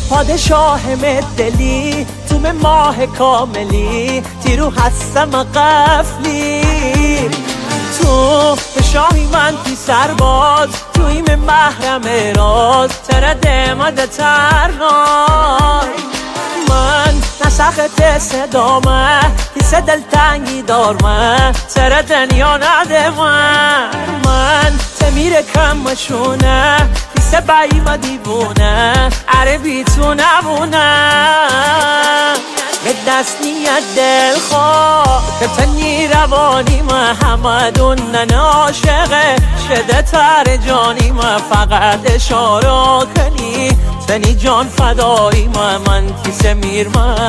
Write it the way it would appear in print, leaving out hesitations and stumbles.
پادشاه مدلی تو ماه کاملی تیرو هستم قفلی تو شاهی من تی سرباز تویم محرم راز ترده مده ترناز من نسخت صدامه کیس دلتنگی دارمه سر دنیا نده من تمیر کمشونه کیس بایم دیوونه عربی تو نبونه به دست نیت دل خواه کتنی روانی محمدون نن عاشقه شده تر جانی فقط اشاره کنی تنی جان فدایی من کیس میر